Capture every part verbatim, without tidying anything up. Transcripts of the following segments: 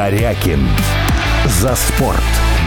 Корякин. За спорт.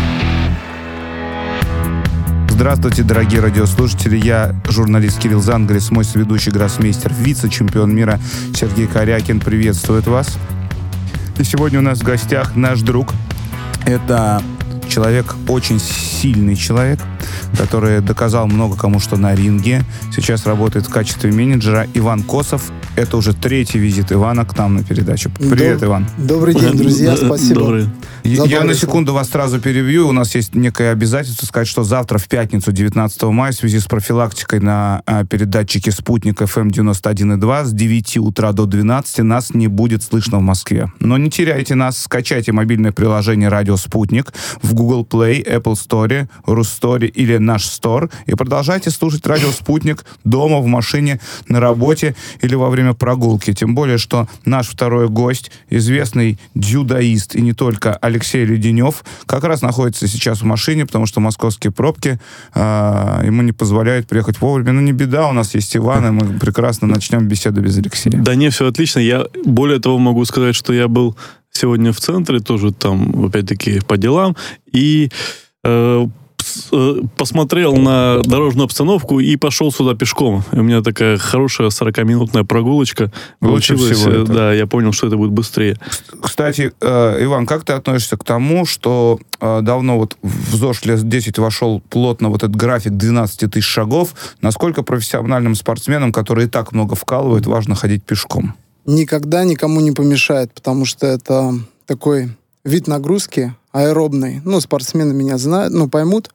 Здравствуйте, дорогие радиослушатели. Я журналист Кирилл Зангрис, мой соведущий гроссмейстер, вице-чемпион мира Сергей Корякин приветствует вас. И сегодня у нас в гостях наш друг. Это человек, очень сильный человек, который доказал много кому, что на ринге. Сейчас работает в качестве менеджера. Иван Косов. Это уже третий визит Ивана к нам на передачу. Привет, Доб... Иван. Добрый день, друзья. Спасибо. Добрый. Я на секунду вас сразу перебью. У нас есть некое обязательство сказать, что завтра, в пятницу, девятнадцатого мая, в связи с профилактикой на а, передатчике «Спутник» эф эм девяносто один и два с девяти утра до двенадцати нас не будет слышно в Москве. Но не теряйте нас. Скачайте мобильное приложение «Радио Спутник» в Google Play, Apple Store, Руссторе или наш Store и продолжайте слушать «Радио Спутник» дома, в машине, на работе или во время прогулки. Тем более, что наш второй гость, известный дзюдоист и не только, Алексей Леденев, как раз находится сейчас в машине, потому что московские пробки э, ему не позволяют приехать вовремя. Ну, не беда, у нас есть Иван, и мы прекрасно начнем беседу без Алексея. Да не, все отлично. Я более того могу сказать, что я был сегодня в центре, тоже там, опять-таки, по делам, и э, посмотрел на дорожную обстановку и пошел сюда пешком. У меня такая хорошая сорокаминутная прогулочка получилась. Да, я понял, что это будет быстрее. Кстати, э, Иван, как ты относишься к тому, что э, давно вот в ЗОЖ лет десять вошел плотно вот этот график двенадцать тысяч шагов? Насколько профессиональным спортсменам, которые и так много вкалывают, важно ходить пешком? Никогда никому не помешает, потому что это такой вид нагрузки аэробный. Ну, спортсмены меня знают, ну, поймут,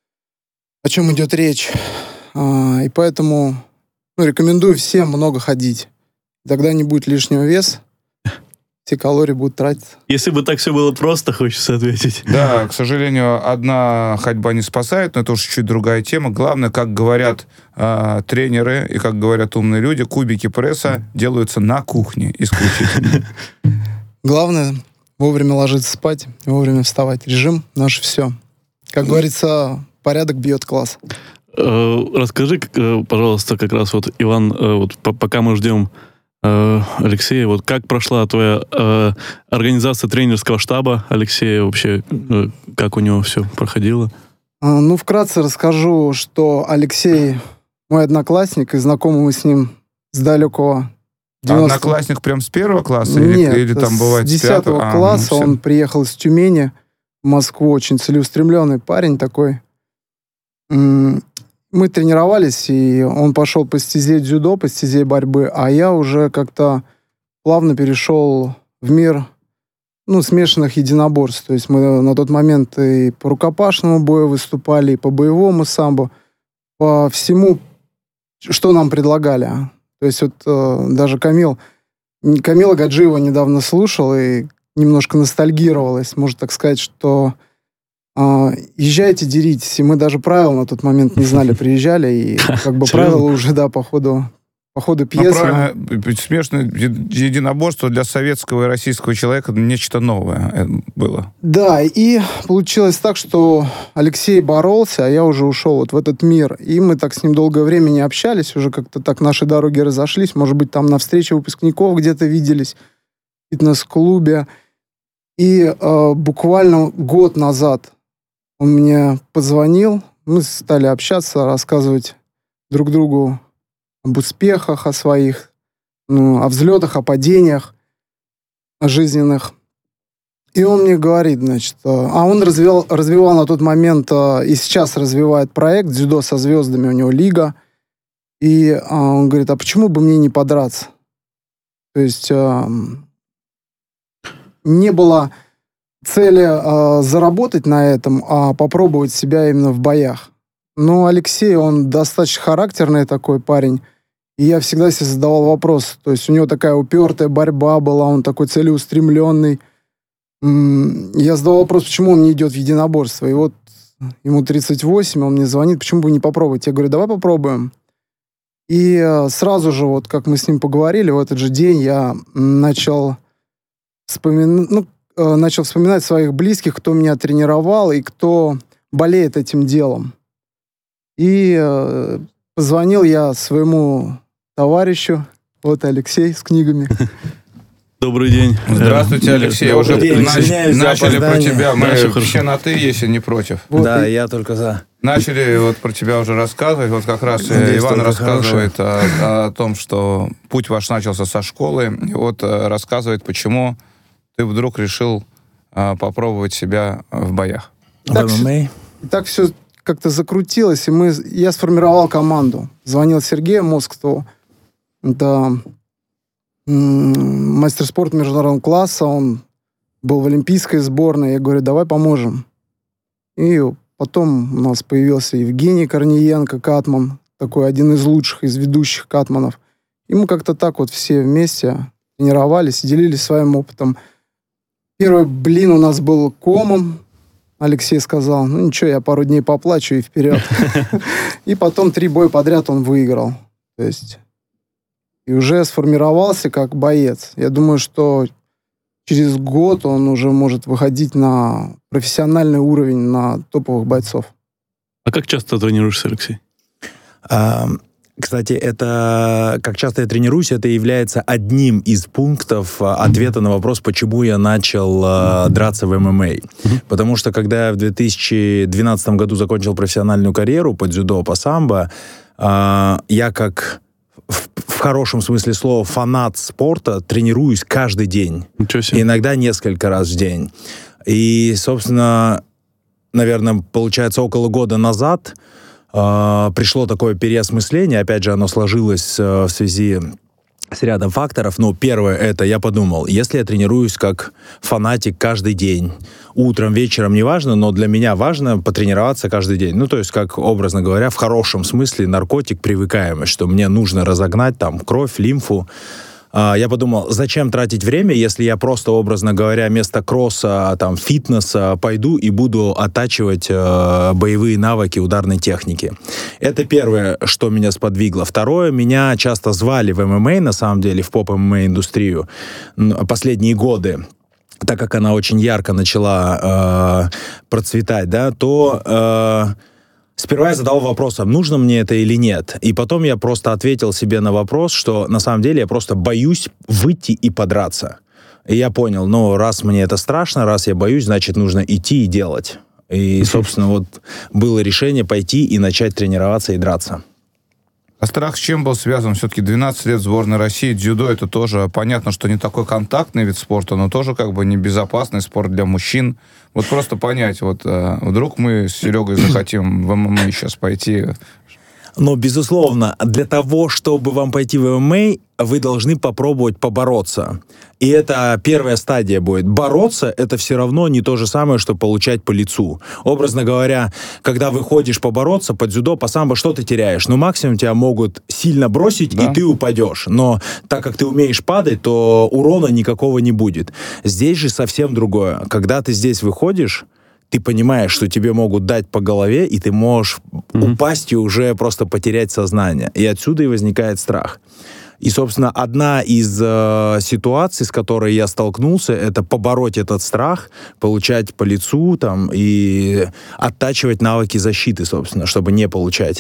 о чем идет речь. А, и поэтому ну, рекомендую всем много ходить. Тогда не будет лишнего веса, все калории будут тратиться. Если бы так все было просто, хочется ответить. Да, к сожалению, одна ходьба не спасает, но это уже чуть другая тема. Главное, как говорят э, тренеры и как говорят умные люди, кубики пресса делаются на кухне исключительно. Главное вовремя ложиться спать, вовремя вставать. Режим — наше все. Как говорится, порядок бьет класс. Расскажи, пожалуйста, как раз вот, Иван, вот пока мы ждем Алексея, вот как прошла твоя организация тренерского штаба Алексея вообще, как у него все проходило? Ну, вкратце расскажу, что Алексей мой одноклассник, и знакомы мы с ним с далекого девяностого... Одноклассник прям с первого класса? Нет, или, или там бывает с десятого класса. А, ну, он приехал из Тюмени в Москву, очень целеустремленный парень такой. Мы тренировались, и он пошел по стезе дзюдо, по стезе борьбы, а я уже как-то плавно перешел в мир, ну, смешанных единоборств. То есть мы на тот момент и по рукопашному бою выступали, и по боевому самбо, по всему, что нам предлагали. То есть вот э, даже Камил, Камила Гаджиева недавно слушал и немножко ностальгировалась, можно так сказать, что э, езжайте, деритесь. И мы даже правил на тот момент не знали, приезжали, и как бы правила уже, да, по ходу, по ходу пьесы. Ну, смешное единоборство для советского и российского человека нечто новое было. Да, и получилось так, что Алексей боролся, а я уже ушел вот в этот мир. И мы так с ним долгое время не общались, уже как-то так наши дороги разошлись. Может быть, там на встрече выпускников где-то виделись, в фитнес-клубе. И э, буквально год назад он мне позвонил, мы стали общаться, рассказывать друг другу об успехах, о своих, ну, о взлетах, о падениях, о жизненных. И он мне говорит, значит, а он развивал, развивал на тот момент и сейчас развивает проект «Дзюдо со звездами», у него лига. И он говорит, а почему бы мне не подраться? То есть не было цели заработать на этом, а попробовать себя именно в боях. Но Алексей, он достаточно характерный такой парень, и я всегда себе задавал вопрос, то есть у него такая упертая борьба была, он такой целеустремленный. Я задавал вопрос, почему он не идет в единоборство, и вот ему тридцать восемь, он мне звонит, почему бы не попробовать? Я говорю, давай попробуем. И сразу же, вот как мы с ним поговорили, в этот же день я начал вспоминать, ну, начал вспоминать своих близких, кто меня тренировал и кто болеет этим делом. И э, позвонил я своему товарищу, вот Алексей с книгами, Добрый день. Здравствуйте, Алексей. Добрый Уже день. нач- Извиняюсь за начали про опоздание. тебя. Мы Да, всё вообще хорошо. на «ты», если не против. Вот, Да, и- я только за. Начали вот про тебя уже рассказывать. Вот как раз э, Надеюсь, Иван только рассказывает о, о том, что путь ваш начался со школы. И вот э, рассказывает, почему ты вдруг решил э, попробовать себя в боях. В Так, эм эм а? И так все как-то закрутилось, и мы, я сформировал команду. Звонил Сергею Москву, это м, мастер спорта международного класса, он был в олимпийской сборной. Я говорю, давай поможем. И потом у нас появился Евгений Корниенко, катман, такой один из лучших, из ведущих катманов. И мы как-то так вот все вместе тренировались, делились своим опытом. Первый блин у нас был комом. Алексей сказал, ну ничего, я пару дней поплачу и вперед. И потом три боя подряд он выиграл. То есть и уже сформировался как боец. Я думаю, что через год он уже может выходить на профессиональный уровень, на топовых бойцов. А как часто тренируешься, Алексей? А, Кстати, это, как часто я тренируюсь, это является одним из пунктов а, ответа на вопрос, почему я начал а, драться в эм эм а. Потому что, когда я в две тысячи двенадцатом году закончил профессиональную карьеру по дзюдо, по самбо, а, я как в, в хорошем смысле слова фанат спорта тренируюсь каждый день. Ничего себе. Иногда несколько раз в день. И, собственно, наверное, получается, около года назад э, пришло такое переосмысление. Опять же, оно сложилось э, в связи с рядом факторов. Но первое, это я подумал, если я тренируюсь как фанатик каждый день, утром, вечером, неважно, но для меня важно потренироваться каждый день. Ну, то есть, как, образно говоря, в хорошем смысле наркотик привыкаемость, что мне нужно разогнать там кровь, лимфу. Я подумал, зачем тратить время, если я просто, образно говоря, вместо кросса, там, фитнеса пойду и буду оттачивать э, боевые навыки ударной техники. Это первое, что меня сподвигло. Второе, меня часто звали в эм эм а, на самом деле, в поп-эм эм а-индустрию последние годы, так как она очень ярко начала э, процветать, да, то... Э, Сперва я задал вопрос, а нужно мне это или нет. И потом я просто ответил себе на вопрос, что на самом деле я просто боюсь выйти и подраться. И я понял, ну, раз мне это страшно, раз я боюсь, значит, нужно идти и делать. И, собственно, вот было решение пойти и начать тренироваться и драться. А страх с чем был связан? Все-таки двенадцать лет сборной России, дзюдо, это тоже понятно, что не такой контактный вид спорта, но тоже как бы небезопасный спорт для мужчин. Вот просто понять, вот вдруг мы с Серегой захотим в эм эм а сейчас пойти. Но, безусловно, для того, чтобы вам пойти в эм эм а, вы должны попробовать побороться. И это первая стадия будет. Бороться — это все равно не то же самое, что получать по лицу. Образно говоря, когда выходишь побороться по дзюдо, по самбо, что ты теряешь? Ну, максимум тебя могут сильно бросить, да, и ты упадешь. Но так как ты умеешь падать, то урона никакого не будет. Здесь же совсем другое. Когда ты здесь выходишь, ты понимаешь, что тебе могут дать по голове, и ты можешь mm-hmm. упасть и уже просто потерять сознание. И отсюда и возникает страх. И, собственно, одна из э, ситуаций, с которой я столкнулся, это побороть этот страх, получать по лицу там, и оттачивать навыки защиты, собственно, чтобы не получать.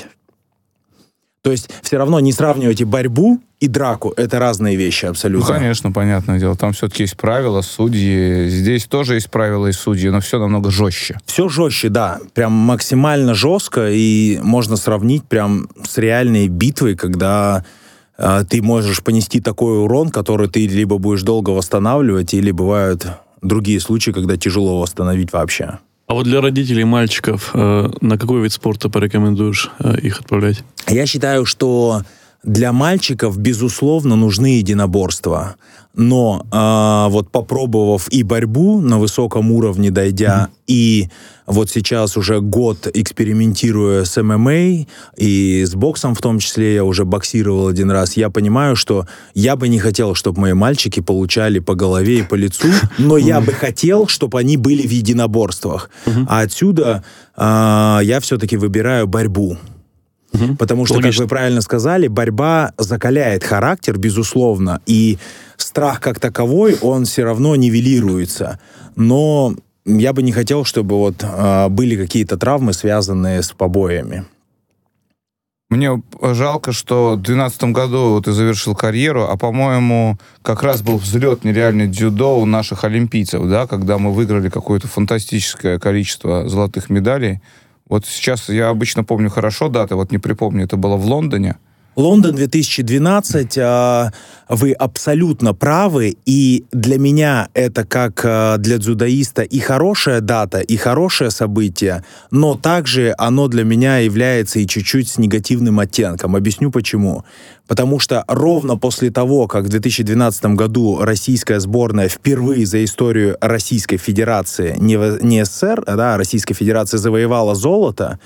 То есть все равно не сравнивайте борьбу и драку. Это разные вещи абсолютно. Ну, конечно, понятное дело. Там все-таки есть правила, судьи. Здесь тоже есть правила и судьи, но все намного жестче. Все жестче, да. Прям максимально жестко. И можно сравнить прям с реальной битвой, когда э, ты можешь понести такой урон, который ты либо будешь долго восстанавливать, или бывают другие случаи, когда тяжело восстановить вообще. А вот для родителей мальчиков э, на какой вид спорта порекомендуешь э, их отправлять? Я считаю, что для мальчиков, безусловно, нужны единоборства. Но э, вот попробовав и борьбу на высоком уровне дойдя, mm-hmm. и вот сейчас уже год экспериментируя с эм эм а и с боксом в том числе, я уже боксировал один раз, я понимаю, что я бы не хотел, чтобы мои мальчики получали по голове и по лицу, но я бы хотел, чтобы они были в единоборствах. Mm-hmm. А отсюда э, я все-таки выбираю борьбу. Угу. Потому что, Логично. Как вы правильно сказали, борьба закаляет характер, безусловно, и страх как таковой, он все равно нивелируется. Но я бы не хотел, чтобы вот, э, были какие-то травмы, связанные с побоями. Мне жалко, что в две тысячи двенадцатом году ты завершил карьеру, а, по-моему, как раз был взлет нереальный дзюдо у наших олимпийцев, да, когда мы выиграли какое-то фантастическое количество золотых медалей. Вот сейчас я обычно помню хорошо даты, вот не припомню, это было в Лондоне. Лондон две тысячи двенадцать, вы абсолютно правы, и для меня это как для дзюдоиста и хорошая дата, и хорошее событие, но также оно для меня является и чуть-чуть с негативным оттенком. Объясню почему. Потому что ровно после того, как в две тысячи двенадцатом году российская сборная впервые за историю Российской Федерации, не, не СССР, да, Российской Федерации завоевала золото,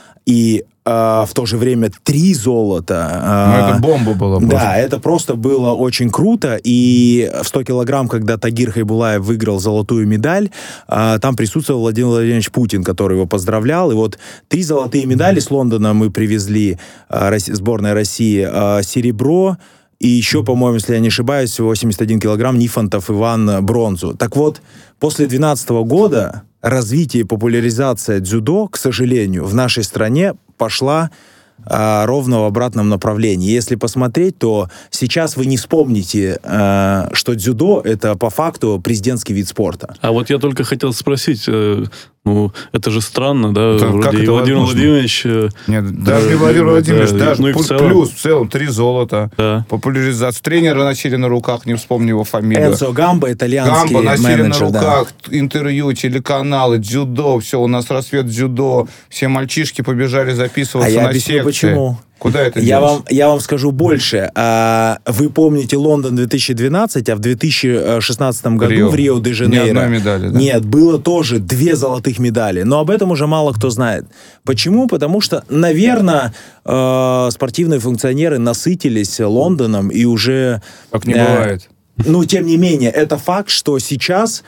и Uh, в то же время три золота. Uh, ну, это бомба была. Да, просто. Это просто было очень круто. И в сто килограмм, когда Тагир Хайбулаев выиграл золотую медаль, uh, там присутствовал Владимир Владимирович Путин, который его поздравлял. И вот три золотые медали с Лондона мы привезли, uh, сборная России, uh, серебро, и еще, по-моему, если я не ошибаюсь, восемьдесят один килограмм Нифонтов Иван бронзу. Так вот, после две тысячи двенадцатого года развитие и популяризация дзюдо, к сожалению, в нашей стране пошла а, ровно в обратном направлении. Если посмотреть, то сейчас вы не вспомните, а, что дзюдо — это по факту президентский вид спорта. А вот я только хотел спросить, э, ну, это же странно, да? Это, вроде как это Владимир возможно? Владимирович... Э, Нет, даже не Владимир Владимирович, да, даже ну и в плюс, целом. плюс в целом три золота, Да. популяризация. Тренера носили на руках, не вспомню его фамилию. Энцо Гамбо, итальянский Гамбо носили менеджер. на руках, да. Интервью, телеканалы, дзюдо, все, у нас рассвет дзюдо, все мальчишки побежали записываться а я на объясню, секции. почему. Куда это я делось? вам, я вам скажу больше. А, вы помните Лондон две тысячи двенадцать, а в две тысячи шестнадцатом году Рио. в Рио-де-Жанейро... Ни одной медали, да? Нет, было тоже две золотых медали. Но об этом уже мало кто знает. Почему? Потому что, наверное, э, спортивные функционеры насытились Лондоном и уже... Так не э, бывает. Ну, тем не менее, это факт, что сейчас...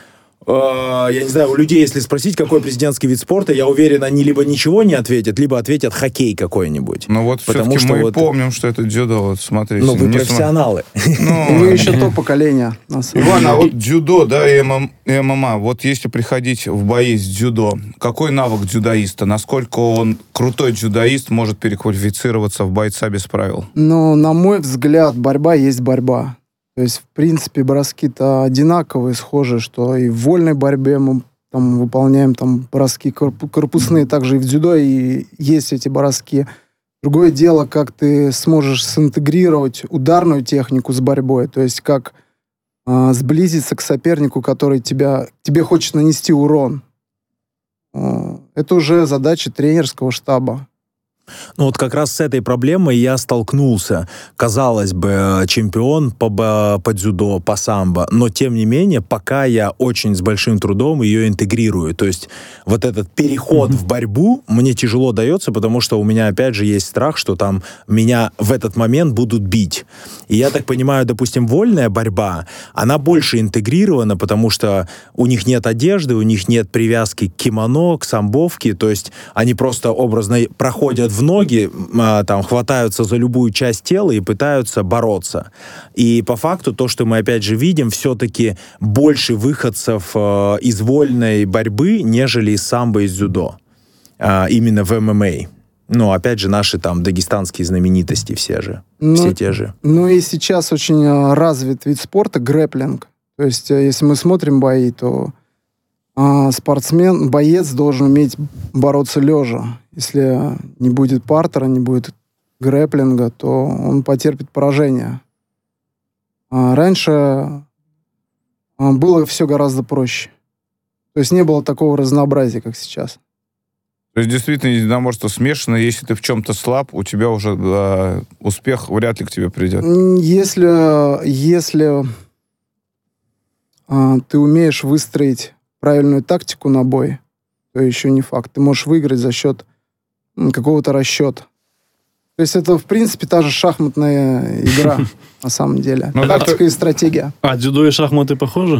Я не знаю, у людей, если спросить, какой президентский вид спорта, я уверен, они либо ничего не ответят, либо ответят хоккей какой-нибудь. Ну вот все-таки мы вот... помним, что это дзюдо, вот смотрите. Ну, вы не профессионалы. Ну, мы еще то поколение. Иван, а вот дзюдо, да, и ММА, вот если приходить в бои с дзюдо, какой навык дзюдоиста? Насколько он, крутой дзюдоист, может переквалифицироваться в бойца без правил? Ну, на мой взгляд, борьба есть борьба. То есть, в принципе, броски-то одинаковые, схожие, что и в вольной борьбе мы там выполняем там броски корпусные, также и в дзюдо, и есть эти броски. Другое дело, как ты сможешь синтегрировать ударную технику с борьбой, то есть как э, сблизиться к сопернику, который тебя, тебе хочет нанести урон. Э, это уже задача тренерского штаба. Ну вот как раз с этой проблемой я столкнулся. Казалось бы, чемпион по, по дзюдо, по самбо, но тем не менее, пока я очень с большим трудом ее интегрирую. То есть вот этот переход mm-hmm. в борьбу мне тяжело дается, потому что у меня опять же есть страх, что там меня в этот момент будут бить. И я так понимаю, допустим, вольная борьба, она больше интегрирована, потому что у них нет одежды, у них нет привязки к кимоно, к самбовке, то есть они просто образно проходят в ноги, там, хватаются за любую часть тела и пытаются бороться. И по факту то, что мы опять же видим, все-таки больше выходцев э, из вольной борьбы, нежели из самбо и дзюдо. Э, именно в эм эм а. Ну, опять же, наши там дагестанские знаменитости все же. Ну, все те же. Ну и сейчас очень развит вид спорта грэпплинг. То есть, если мы смотрим бои, то а, спортсмен, боец должен уметь бороться лежа. Если не будет партера, не будет грэпплинга, то он потерпит поражение. А раньше а, было все гораздо проще. То есть не было такого разнообразия, как сейчас. То есть действительно единоборство смешано, если ты в чем-то слаб, у тебя уже э, успех вряд ли к тебе придет. Если, если э, ты умеешь выстроить правильную тактику на бой, то еще не факт. Ты можешь выиграть за счет какого-то расчета. То есть это, в принципе, та же шахматная игра, на самом деле. Тактика и стратегия. А дзюдо и шахматы похожи?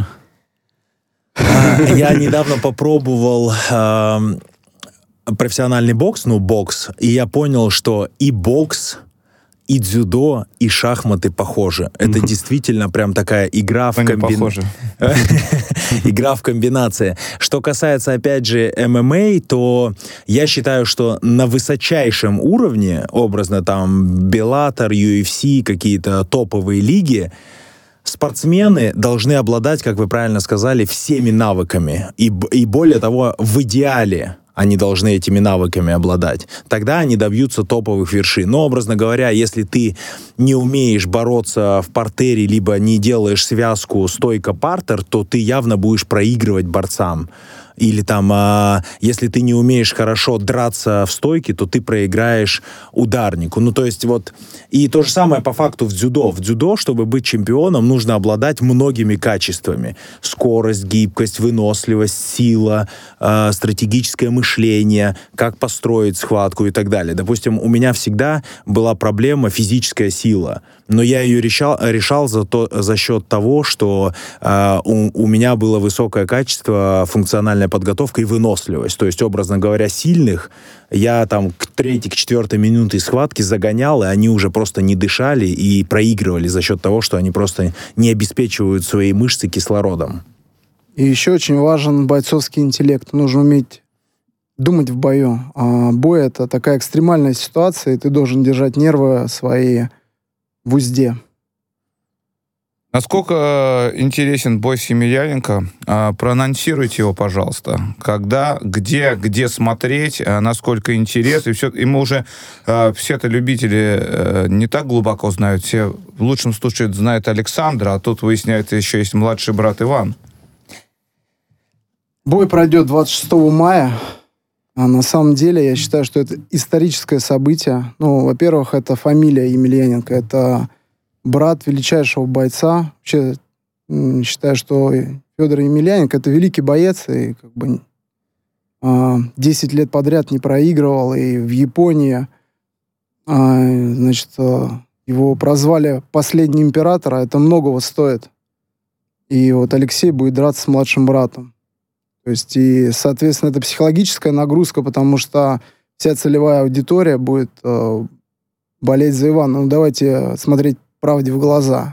Я недавно попробовал профессиональный бокс, ну, бокс, и я понял, что и бокс, и дзюдо, и шахматы похожи. Это действительно прям такая игра в комбинации. игра в комбинации. Что касается, опять же, эм эм а, то я считаю, что на высочайшем уровне, образно там Bellator, ю эф си, какие-то топовые лиги, спортсмены должны обладать, как вы правильно сказали, всеми навыками. И, и более того, в идеале они должны этими навыками обладать. Тогда они добьются топовых вершин. Но, образно говоря, если ты не умеешь бороться в партере, либо не делаешь связку стойка-партер, то ты явно будешь проигрывать борцам. Или там, а, если ты не умеешь хорошо драться в стойке, то ты проиграешь ударнику. Ну, то есть вот... И то же самое по факту в дзюдо. В дзюдо, чтобы быть чемпионом, нужно обладать многими качествами. Скорость, гибкость, выносливость, сила, э, стратегическое мышление, как построить схватку и так далее. Допустим, у меня всегда была проблема физическая сила. Но я ее решал, решал за, то, за счет того, что э, у, у меня было высокое качество, функциональная подготовка и выносливость. То есть, образно говоря, сильных я там к третьей, к четвертой минуте схватки загонял, и они уже просто не дышали и проигрывали за счет того, что они просто не обеспечивают свои мышцы кислородом. И еще очень важен бойцовский интеллект. Нужно уметь думать в бою. А бой — это такая экстремальная ситуация, и ты должен держать нервы свои в узде. Насколько интересен бой с Емельяненко? Проанонсируйте его, пожалуйста. Когда, где, где смотреть, насколько интерес. И, все, и мы уже, все-то любители не так глубоко знают. Все в лучшем случае знают Александра, а тут выясняется, еще есть младший брат Иван. Бой пройдет двадцать шестого мая. А на самом деле, я считаю, что это историческое событие. Ну, во-первых, это фамилия Емельяненко. Это брат величайшего бойца. Вообще, считаю, что Федор Емельяненко — это великий боец, и как бы десять лет подряд не проигрывал, и в Японии, значит, его прозвали «Последний император», а это многого стоит. И вот Алексей будет драться с младшим братом. То есть, и, соответственно, это психологическая нагрузка, потому что вся целевая аудитория будет болеть за Ивана. Ну, давайте смотреть правде в глаза.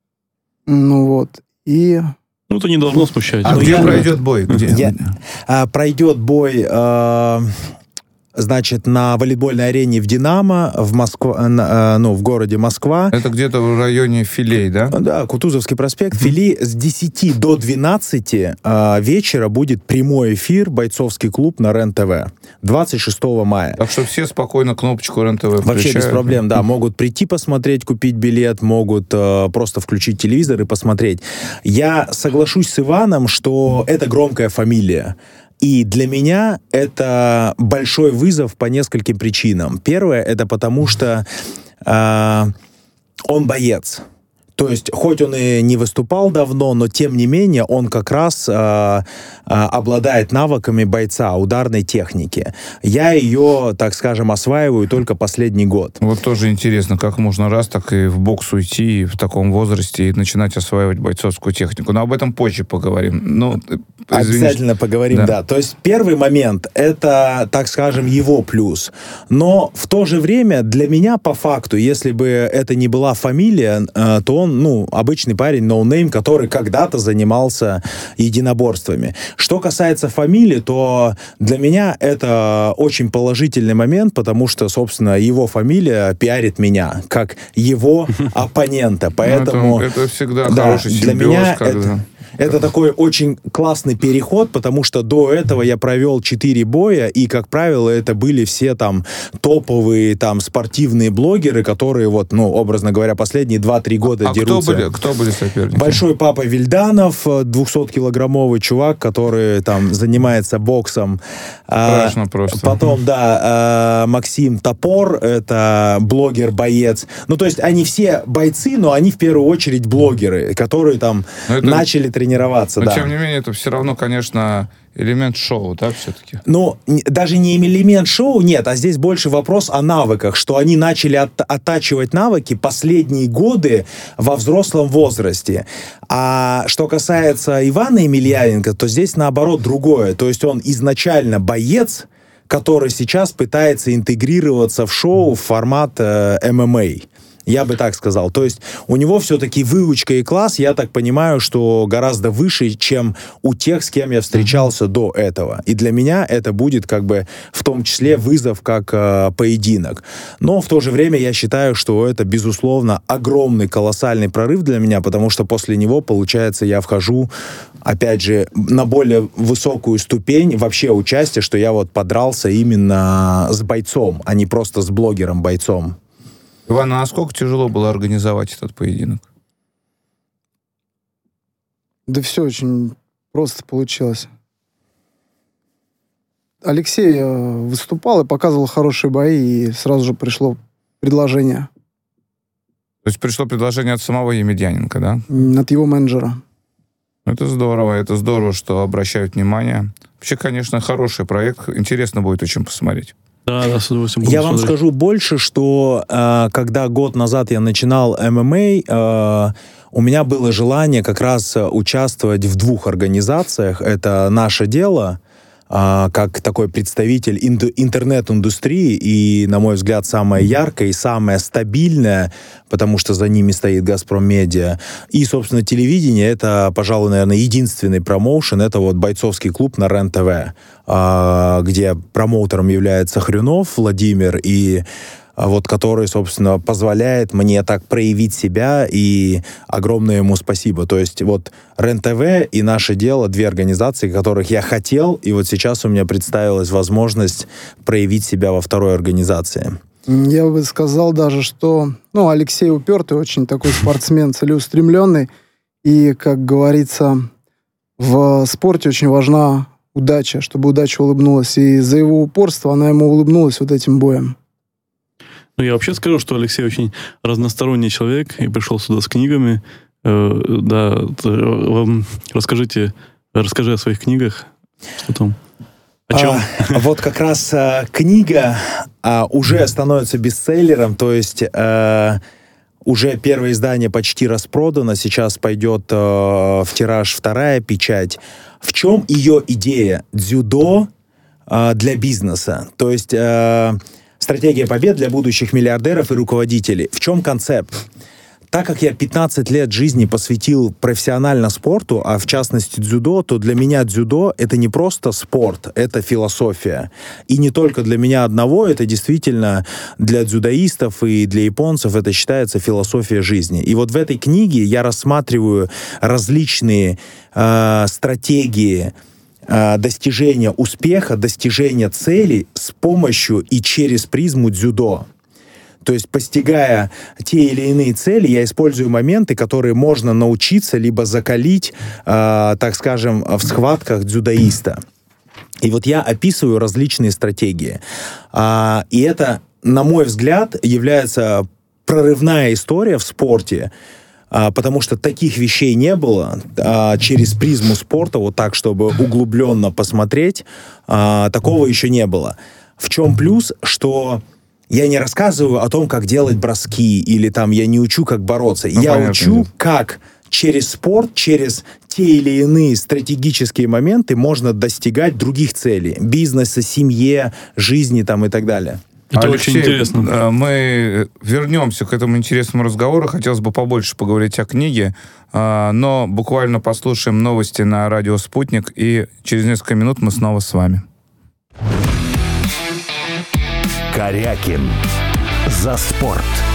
Ну вот. И... Ну, это не должно смущать. А ну, где я... пройдет бой? Где? Я... А, пройдет бой, а... значит, на волейбольной арене в «Динамо», в, Москва... ну, в городе Москва. Это где-то в районе Филей, да? Да, Кутузовский проспект. Фили с десяти до двенадцати а, вечера будет прямой эфир «Бойцовский клуб» на РЕН-ТВ. двадцать шестого мая. Так что все спокойно кнопочку РЕН-ТВ включают. Вообще без проблем, да. Могут прийти посмотреть, купить билет, могут э, просто включить телевизор и посмотреть. Я соглашусь с Иваном, что это громкая фамилия. И для меня это большой вызов по нескольким причинам. Первое, это потому что э, он боец. То есть, хоть он и не выступал давно, но тем не менее он как раз э, э, обладает навыками бойца, ударной техники. Я ее, так скажем, осваиваю только последний год. Вот тоже интересно, как можно раз так и в бокс уйти в таком возрасте и начинать осваивать бойцовскую технику. Но об этом позже поговорим. Ну, обязательно поговорим, да. да. То есть первый момент — это, так скажем, его плюс. Но в то же время для меня по факту, если бы это не была фамилия, э, то он Он, ну, обычный парень, ноунейм, который когда-то занимался единоборствами. Что касается фамилии, то для меня это очень положительный момент, потому что, собственно, его фамилия пиарит меня, как его оппонента. Поэтому... Это, это всегда хороший симбиоз. Для меня это... Это такой очень классный переход, потому что до этого я провел четыре боя, и, как правило, это были все там топовые там спортивные блогеры, которые вот, ну, образно говоря, последние два-три года а дерутся. Кто были, кто были соперники? Большой папа Вильданов, двухсоткилограммовый чувак, который там занимается боксом. Страшно а, просто. Потом, да, а, Максим Топор, это блогер-боец. Ну, то есть они все бойцы, но они в первую очередь блогеры, которые там это... начали тренироваться. тренироваться, Но, да. тем не менее, это все равно, конечно, элемент шоу, да, все-таки? Ну, даже не элемент шоу, нет, а здесь больше вопрос о навыках, что они начали от, оттачивать навыки последние годы во взрослом возрасте. А что касается Ивана Емельяненко, то здесь, наоборот, другое. То есть он изначально боец, который сейчас пытается интегрироваться в шоу в формат э, эм эм а. Я бы так сказал. То есть у него все-таки выучка и класс, я так понимаю, что гораздо выше, чем у тех, с кем я встречался mm-hmm. до этого. И для меня это будет как бы в том числе вызов как э, поединок. Но в то же время я считаю, что это, безусловно, огромный, колоссальный прорыв для меня, потому что после него, получается, я вхожу, опять же, на более высокую ступень вообще участия, что я вот подрался именно с бойцом, а не просто с блогером-бойцом. Иван, а насколько тяжело было организовать этот поединок? Да все очень просто получилось. Алексей выступал и показывал хорошие бои, и сразу же пришло предложение. То есть пришло предложение от самого Емельяненко, да? От его менеджера. Это здорово, это здорово, что обращают внимание. Вообще, конечно, хороший проект, интересно будет очень посмотреть. Да, да, с удовольствием. Я вам скажу больше, что э, когда год назад я начинал эм эм а, э, у меня было желание как раз участвовать в двух организациях. Это «Наше дело», э, как такой представитель ин- интернет-индустрии, и, на мой взгляд, самая яркая и самая стабильная, потому что за ними стоит «Газпром Медиа». И, собственно, телевидение — это, пожалуй, наверное, единственный промоушен. Это вот бойцовский клуб на РЕН-ТВ, где промоутером является Хрюнов Владимир, и вот который, собственно, позволяет мне так проявить себя, и огромное ему спасибо. То есть вот РЕН-ТВ и «Наше дело» — две организации, которых я хотел, и вот сейчас у меня представилась возможность проявить себя во второй организации. Я бы сказал даже, что ну, Алексей упертый, очень такой спортсмен, целеустремленный, и, как говорится, в спорте очень важна удача, чтобы удача улыбнулась. И за его упорство она ему улыбнулась вот этим боем. Ну, я вообще скажу, что Алексей очень разносторонний человек и пришел сюда с книгами. Э, да, вам расскажите, расскажи о своих книгах. Что там? О чем? А, вот как раз а, книга а, уже становится бестселлером, то есть а, уже первое издание почти распродано, сейчас пойдет а, в тираж вторая печать. В чем ее идея? Дзюдо а, для бизнеса. То есть а, стратегия побед для будущих миллиардеров и руководителей. В чем концепт? Так как я пятнадцать лет жизни посвятил профессионально спорту, а в частности дзюдо, то для меня дзюдо — это не просто спорт, это философия. И не только для меня одного, это действительно для дзюдоистов и для японцев это считается философия жизни. И вот в этой книге я рассматриваю различные э, стратегии э, достижения успеха, достижения целей с помощью и через призму дзюдо. То есть, постигая те или иные цели, я использую моменты, которые можно научиться либо закалить, э, так скажем, в схватках дзюдоиста. И вот я описываю различные стратегии. А, и это, на мой взгляд, является прорывная история в спорте, а, потому что таких вещей не было. А, через призму спорта, вот так, чтобы углубленно посмотреть, а, такого еще не было. В чем плюс, что я не рассказываю о том, как делать броски, или там я не учу, как бороться. Ну, я понятно. Учу, как через спорт, через те или иные стратегические моменты можно достигать других целей. Бизнеса, семье, жизни там и так далее. Это Алексей, очень интересно. Мы вернемся к этому интересному разговору. Хотелось бы побольше поговорить о книге, но буквально послушаем новости на радио «Спутник», и через несколько минут мы снова с вами. Корякин. За спорт.